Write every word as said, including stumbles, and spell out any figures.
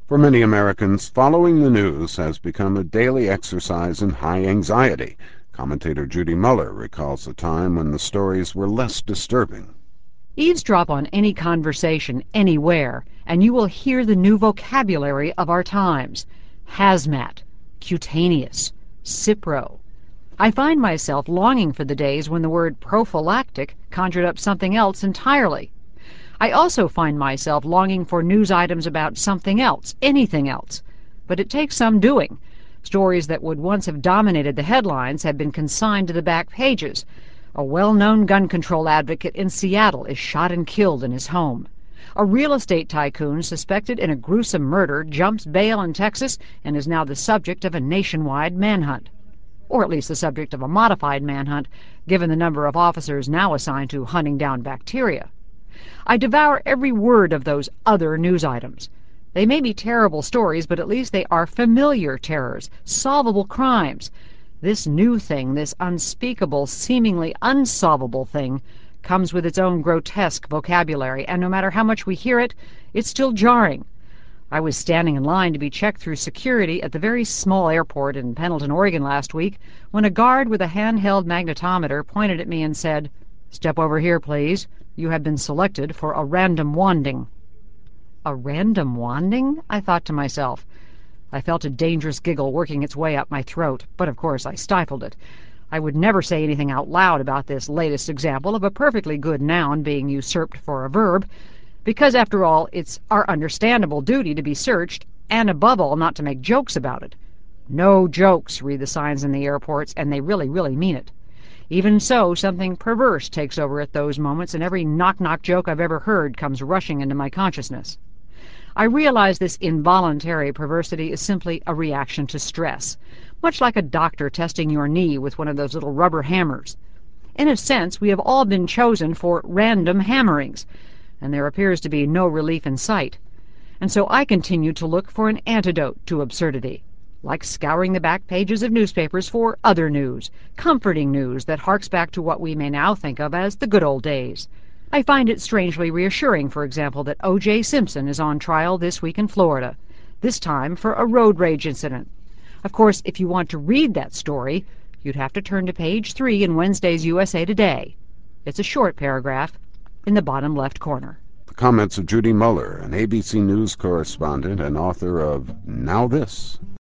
For many Americans, following the news has become a daily exercise in high anxiety. Commentator Judy Muller recalls a time when the stories were less disturbing. Eavesdrop on any conversation anywhere, and you will hear the new vocabulary of our times. Hazmat, cutaneous, Cipro. I find myself longing for the days when the word prophylactic conjured up something else entirely. I also find myself longing for news items about something else, anything else. But it takes some doing. Stories that would once have dominated the headlines have been consigned to the back pages. A well-known gun control advocate in Seattle is shot and killed in his home. A real estate tycoon suspected in a gruesome murder jumps bail in Texas and is now the subject of a nationwide manhunt. Or at least the subject of a modified manhunt, given the number of officers now assigned to hunting down bacteria. I devour every word of those other news items. They may be terrible stories, but at least they are familiar terrors, solvable crimes. This new thing, this unspeakable, seemingly unsolvable thing, comes with its own grotesque vocabulary, and no matter how much we hear it, it's still jarring. I was standing in line to be checked through security at the very small airport in Pendleton, Oregon last week, when a guard with a handheld magnetometer pointed at me and said, "Step over here, please. You have been selected for a random wanding." A random wanding? I thought to myself. I felt a dangerous giggle working its way up my throat, but of course I stifled it. I would never say anything out loud about this latest example of a perfectly good noun being usurped for a verb, because, after all, it's our understandable duty to be searched, and above all not to make jokes about it. No jokes, read the signs in the airports, and they really, really mean it. Even so, something perverse takes over at those moments, and every knock-knock joke I've ever heard comes rushing into my consciousness. I realize this involuntary perversity is simply a reaction to stress, much like a doctor testing your knee with one of those little rubber hammers. In a sense, we have all been chosen for random hammerings, and there appears to be no relief in sight. And so I continue to look for an antidote to absurdity, like scouring the back pages of newspapers for other news, comforting news that harks back to what we may now think of as the good old days. I find it strangely reassuring, for example, that O J Simpson is on trial this week in Florida, this time for a road rage incident. Of course, if you want to read that story, you'd have to turn to page three in Wednesday's U S A Today. It's a short paragraph in the bottom left corner. The comments of Judy Muller, an A B C News correspondent and author of Now This.